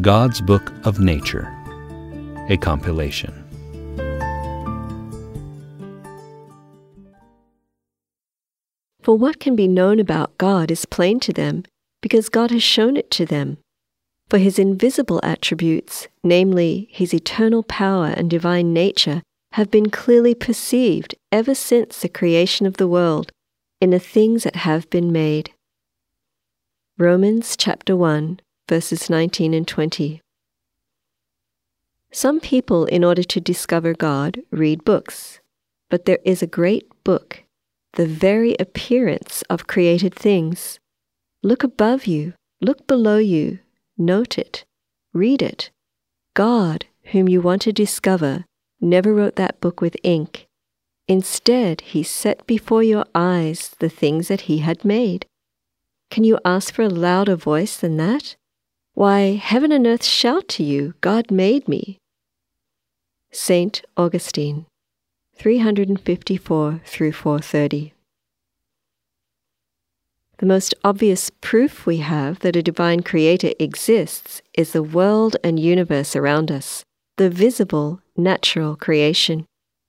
God's Book of Nature, a compilation. For what can be known about God is plain to them, because God has shown it to them. For his invisible attributes, namely his eternal power and divine nature, have been clearly perceived ever since the creation of the world in the things that have been made. Romans chapter 1, verses 19 and 20. Some people, in order to discover God, read books. But there is a great book, the very appearance of created things. Look above you, look below you, note it, read it. God, whom you want to discover, never wrote that book with ink. Instead, he set before your eyes the things that he had made. Can you ask for a louder voice than that? Why, heaven and earth shout to you, God made me. Saint Augustine, 354 through 430. The most obvious proof we have that a divine creator exists is the world and universe around us, the visible, natural creation.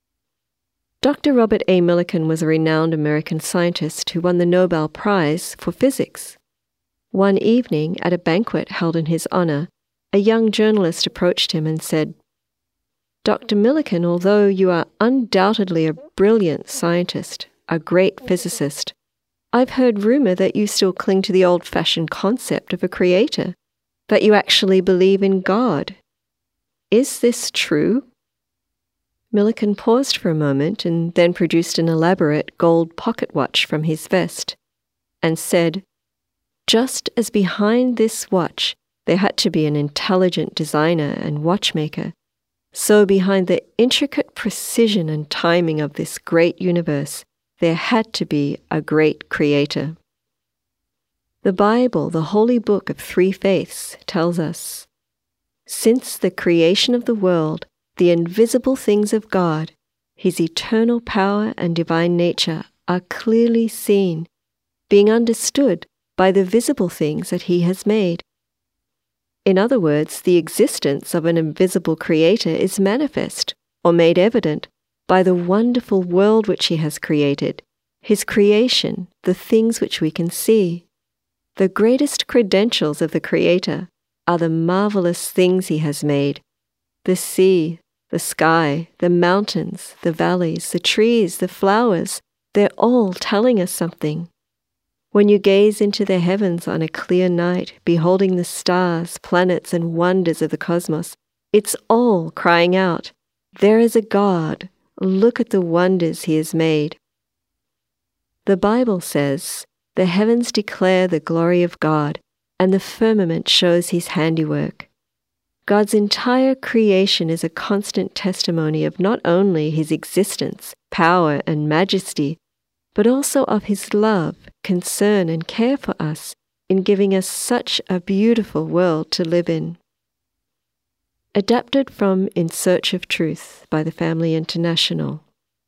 Dr. Robert A. Millikan was a renowned American scientist who won the Nobel Prize for Physics. One evening, at a banquet held in his honor, a young journalist approached him and said, "Dr. Millikan, although you are undoubtedly a brilliant scientist, a great physicist, I've heard rumor that you still cling to the old-fashioned concept of a creator, that you actually believe in God. Is this true?" Millikan paused for a moment and then produced an elaborate gold pocket watch from his vest and said, "Just as behind this watch there had to be an intelligent designer and watchmaker, so behind the intricate precision and timing of this great universe, there had to be a great creator." The Bible, the holy book of three faiths, tells us, "Since the creation of the world, the invisible things of God, his eternal power and divine nature, are clearly seen, being understood by the visible things that he has made." In other words, the existence of an invisible creator is manifest, or made evident, by the wonderful world which he has created, his creation, the things which we can see. The greatest credentials of the Creator are the marvelous things he has made: the sea, the sky, the mountains, the valleys, the trees, the flowers. They're all telling us something. When you gaze into the heavens on a clear night, beholding the stars, planets, and wonders of the cosmos, it's all crying out, "There is a God. Look at the wonders he has made." The Bible says, "The heavens declare the glory of God, and the firmament shows his handiwork." God's entire creation is a constant testimony of not only his existence, power, and majesty, but also of his love, concern, and care for us in giving us such a beautiful world to live in. Adapted from In Search of Truth by the Family International.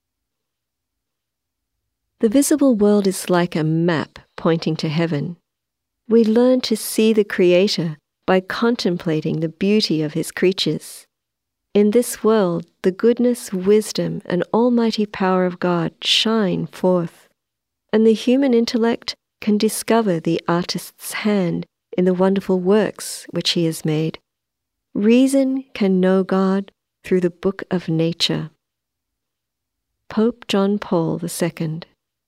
The visible world is like a map pointing to heaven. We learn to see the Creator by contemplating the beauty of his creatures. In this world, the goodness, wisdom, and almighty power of God shine forth, and the human intellect can discover the artist's hand in the wonderful works which he has made. Reason can know God through the book of nature. Pope John Paul II.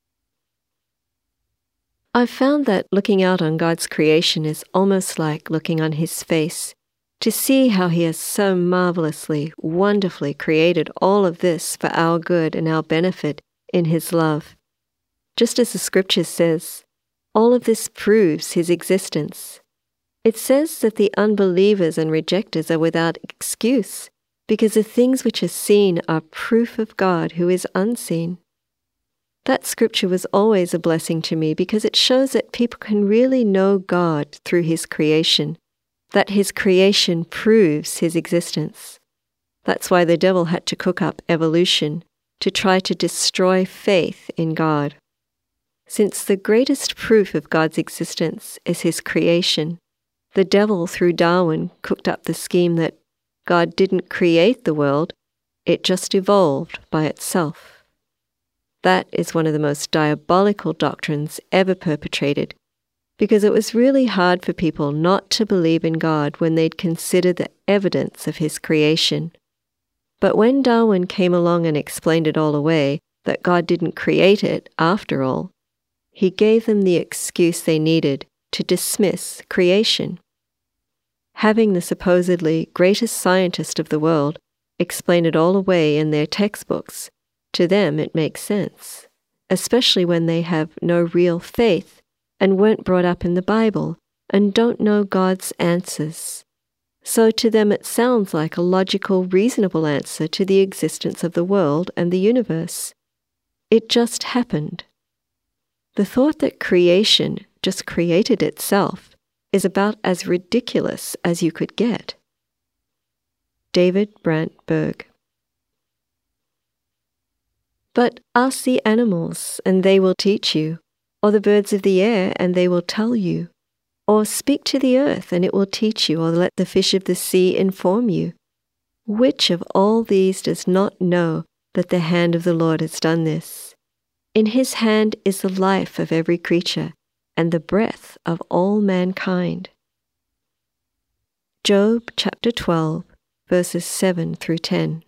I've found that looking out on God's creation is almost like looking on his face, to see how he has so marvelously, wonderfully created all of this for our good and our benefit in his love. Just as the scripture says, all of this proves his existence. It says that the unbelievers and rejectors are without excuse, because the things which are seen are proof of God who is unseen. That scripture was always a blessing to me because it shows that people can really know God through his creation, that his creation proves his existence. That's why the devil had to cook up evolution, to try to destroy faith in God. Since the greatest proof of God's existence is his creation, The devil, through Darwin, cooked up the scheme that God didn't create the world, it just evolved by itself. That is one of the most diabolical doctrines ever perpetrated, because it was really hard for people not to believe in God when they'd consider the evidence of his creation. But when Darwin came along and explained it all away, that God didn't create it after all, he gave them the excuse they needed to dismiss creation. Having the supposedly greatest scientist of the world explain it all away in their textbooks, to them it makes sense, especially when they have no real faith and weren't brought up in the Bible and don't know God's answers. So to them it sounds like a logical, reasonable answer to the existence of the world and the universe. It just happened. The thought that creation just created itself is about as ridiculous as you could get. David Brandt Berg. But ask the animals, and they will teach you, or the birds of the air, and they will tell you, or speak to the earth, and it will teach you, or let the fish of the sea inform you. Which of all these does not know that the hand of the Lord has done this? In his hand is the life of every creature, and the breath of all mankind. Job chapter 12, verses 7 through 10.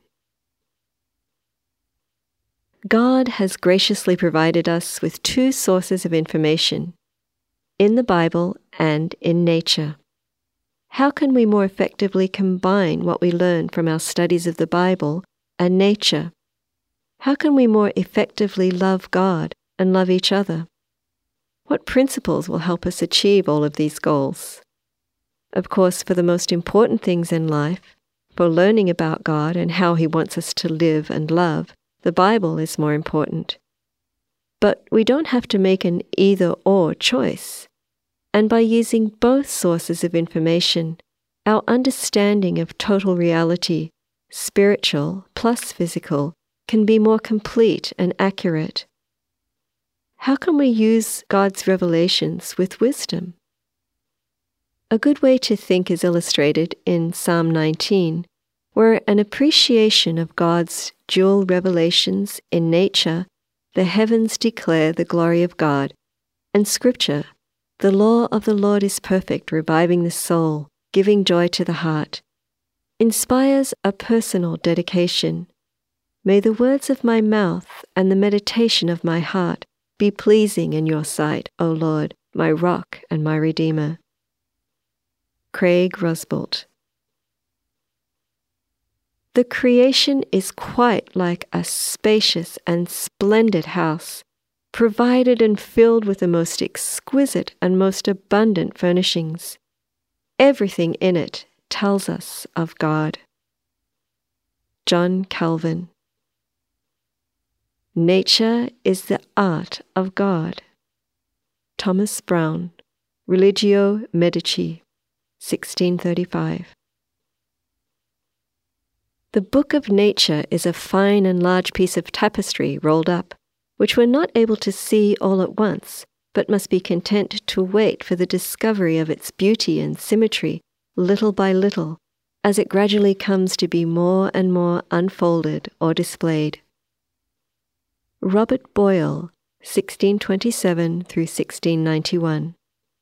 God has graciously provided us with two sources of information, in the Bible and in nature. How can we more effectively combine what we learn from our studies of the Bible and nature? How can we more effectively love God and love each other? What principles will help us achieve all of these goals? Of course, for the most important things in life, for learning about God and how he wants us to live and love, the Bible is more important. But we don't have to make an either-or choice. And by using both sources of information, our understanding of total reality, spiritual plus physical, can be more complete and accurate. How can we use God's revelations with wisdom? A good way to think is illustrated in Psalm 19, where an appreciation of God's dual revelations in nature, the heavens declare the glory of God, and Scripture, the law of the Lord is perfect, reviving the soul, giving joy to the heart, inspires a personal dedication. May the words of my mouth and the meditation of my heart be pleasing in your sight, O Lord, my rock and my redeemer. Craig Rosbolt. The creation is quite like a spacious and splendid house, provided and filled with the most exquisite and most abundant furnishings. Everything in it tells us of God. John Calvin. Nature is the art of God. Thomas Brown, Religio Medici, 1635. The book of nature is a fine and large piece of tapestry rolled up, which we're not able to see all at once, but must be content to wait for the discovery of its beauty and symmetry, little by little, as it gradually comes to be more and more unfolded or displayed. Robert Boyle, 1627 through 1691.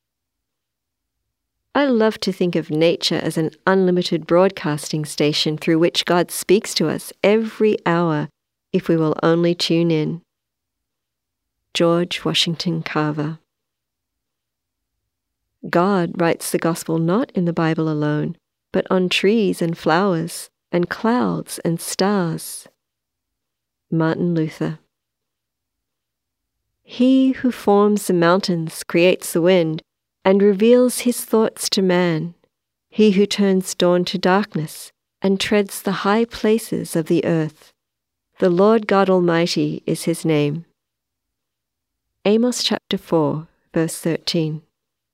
I love to think of nature as an unlimited broadcasting station through which God speaks to us every hour if we will only tune in. George Washington Carver. God writes the gospel not in the Bible alone, but on trees and flowers, and clouds and stars. Martin Luther. He who forms the mountains creates the wind, and reveals his thoughts to man. He who turns dawn to darkness, and treads the high places of the earth. The Lord God Almighty is his name. Amos chapter 4, verse 13.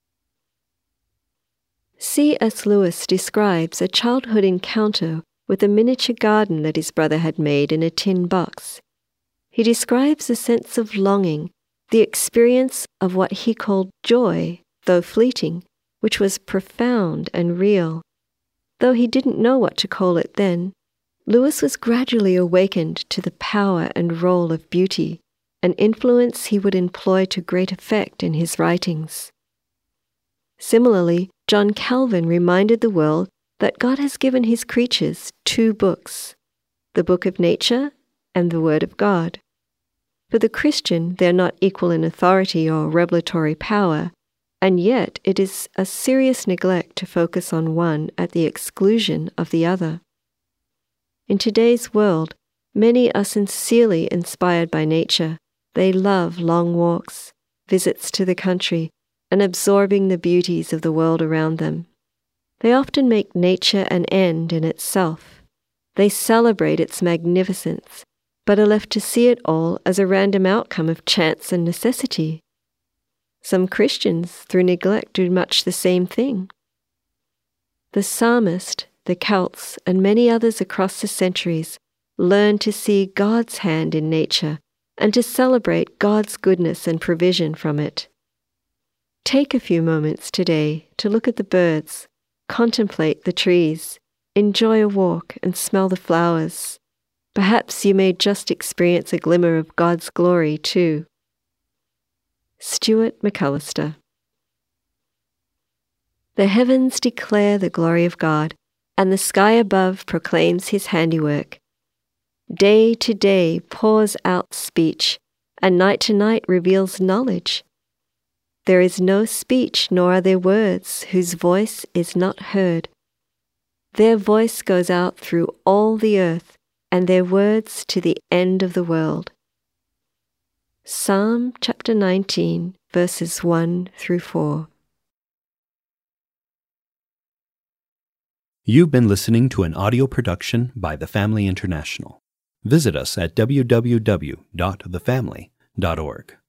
C.S. Lewis describes a childhood encounter with a miniature garden that his brother had made in a tin box. He describes a sense of longing, the experience of what he called joy, though fleeting, which was profound and real. Though he didn't know what to call it then, Lewis was gradually awakened to the power and role of beauty, an influence he would employ to great effect in his writings. Similarly, John Calvin reminded the world that God has given his creatures two books, the book of nature and the Word of God. For the Christian, they are not equal in authority or revelatory power, and yet it is a serious neglect to focus on one at the exclusion of the other. In today's world, many are sincerely inspired by nature. They love long walks, visits to the country, and absorbing the beauties of the world around them. They often make nature an end in itself. They celebrate its magnificence, but are left to see it all as a random outcome of chance and necessity. Some Christians, through neglect, do much the same thing. The psalmist, the Celts, and many others across the centuries learned to see God's hand in nature and to celebrate God's goodness and provision from it. Take a few moments today to look at the birds, contemplate the trees, enjoy a walk and smell the flowers. Perhaps you may just experience a glimmer of God's glory too. Stuart McAllister. The heavens declare the glory of God, and the sky above proclaims his handiwork. Day to day pours out speech, and night to night reveals knowledge. There is no speech, nor are there words, whose voice is not heard. Their voice goes out through all the earth, and their words to the end of the world. Psalm chapter 19, verses 1 through 4. You've been listening to an audio production by The Family International. Visit us at www.thefamily.org.